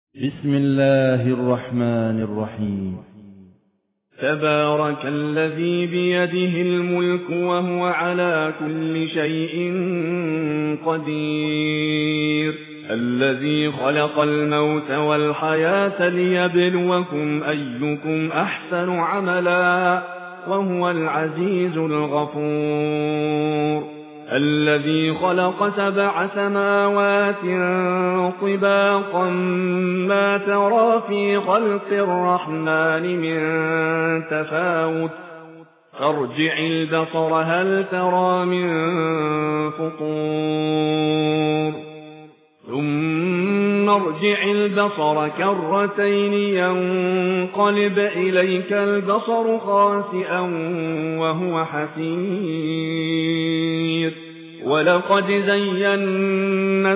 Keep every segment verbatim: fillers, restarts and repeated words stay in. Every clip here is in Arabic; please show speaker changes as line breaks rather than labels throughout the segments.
بسم الله الرحمن الرحيم.
تبارك الذي بيده الملك وهو على كل شيء قدير، الذي خلق الموت والحياة ليبلوكم أيكم أحسن عملا وهو العزيز الغفور، الذي خلق سبع سماوات طباقا ما ترى في خلق الرحمن من تفاوت، فارجع البصر هل ترى من فطور، ثم ارجع البصر كرتين ينقلب إليك البصر خاسئا وهو حسير، ولقد زينا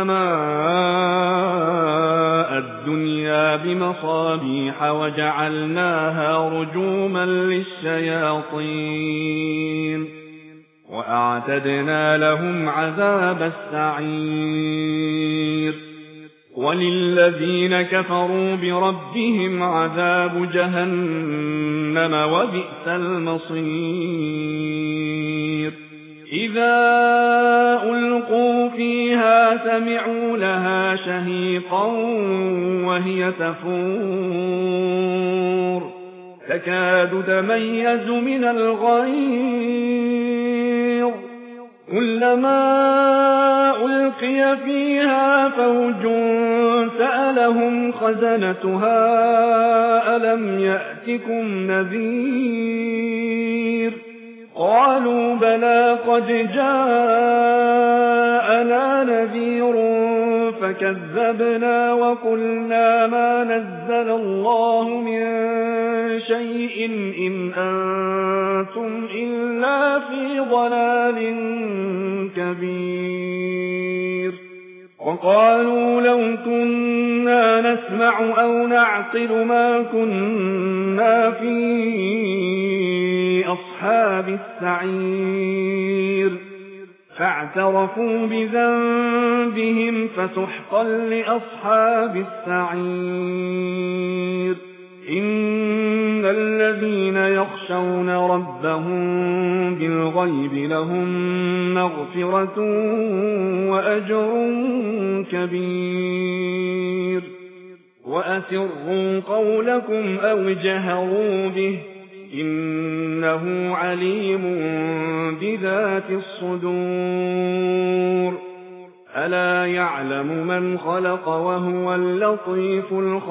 السماء الدنيا بمصابيح وجعلناها رجوما للشياطين وأعتدنا لهم عذاب السعير، وللذين كفروا بربهم عذاب جهنم وبئس المصير، إذا ألقوا فيها سمعوا لها شهيقا وهي تفور تكاد تميز من الغيظ، كلما ألقي فيها فوج سألهم خزنتها ألم يأتكم نذير، قالوا بلى قد جاءنا نذير فكذبنا وقلنا ما نزل الله من شيء إن أنتم إلا في ضلال كبير، وقالوا لو كنا نسمع أو نعقل ما كنا في أصحاب السعير، فاعترفوا بذنبهم فسحقا لأصحاب السعير، إن الذين يخشون ربهم بالغيب لهم مغفرة وأجر كبير، وأسروا قولكم أو جهروا به إنه عليم بذات الصدور، ألا يعلم من خلق وهو اللطيف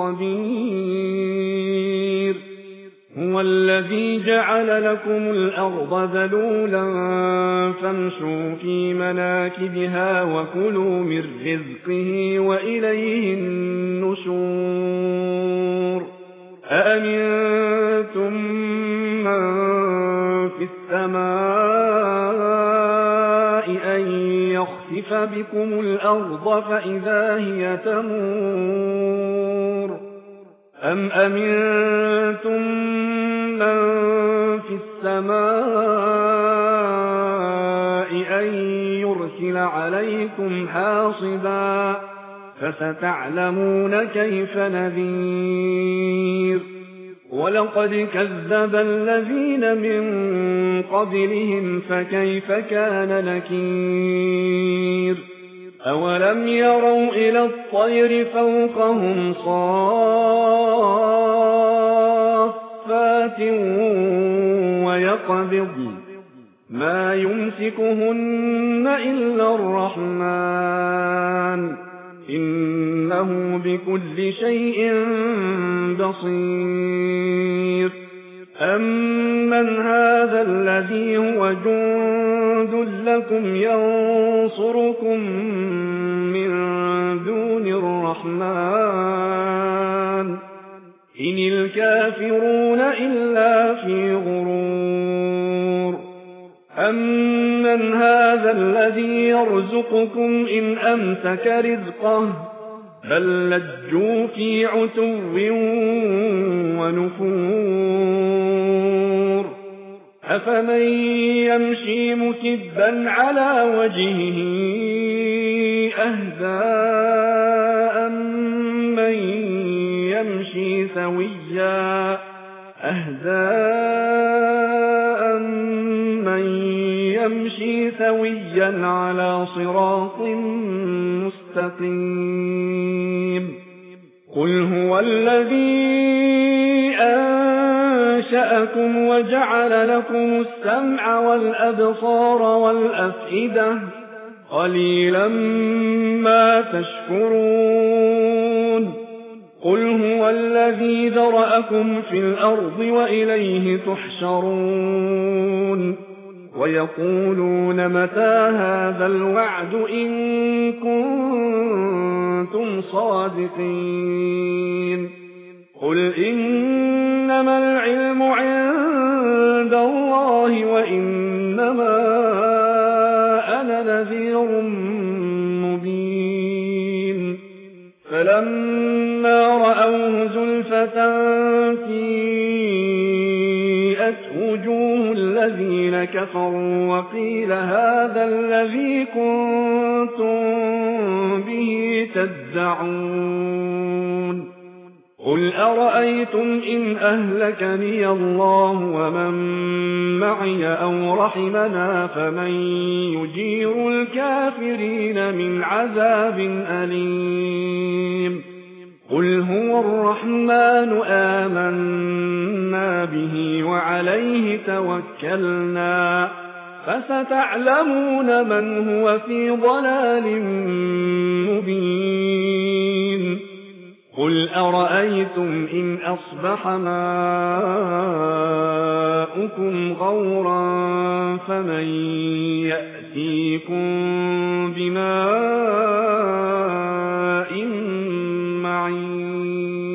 الخبير، هو الذي جعل لكم الأرض ذلولا فامشوا في مناكبها وكلوا من رزقه وإليه النشور، أأمنتم من في السماء أن يخسف بكم الأرض فإذا هي تمور، أم أمنتم من في السماء أن يرسل عليكم حاصبا فستعلمون كيف نذير، ولقد كذب الذين من قبلهم فكيف كان نكير، أولم يروا إلى الطير فوقهم صافات ويقبضن ما يمسكهن إلا الرحمن إنه بكل شيء بصير، أمن هذا الذي هو جند لكم ينصركم من دون الرحمن إن الكافرون إلا في غرور، أمن هذا الذي يرزقكم إن أمسك رزقه بل لجوا في عتو ونفور، أفمن يمشي مكبا على وجهه أهدى أمن يمشي سويا أهداء من يمشي سويا على صراط مستقيم قل هو الذي أنشأكم وجعل لكم السمع والأبصار والأفئدة قليلا ما تشكرون قل هو الذي ذرأكم في الأرض وإليه تحشرون ويقولون متى هذا الوعد إن كنتم صادقين قل إنما العلم عند الله وإنما أنا نذير مبين فلما رأوه زلفة سيئت وجوه الذين كفروا وقيل هذا الذي كنتم به تدعون قل أرأيتم إن أهلكني الله ومن معي أو رحمنا فمن يجير الكافرين من عذاب أليم قل هو الرحمن آمنا به وعليه توكلنا فستعلمون من هو في ضلال مبين قل أرأيتم إن أصبح ماؤكم غورا فمن يأتيكم بماء معين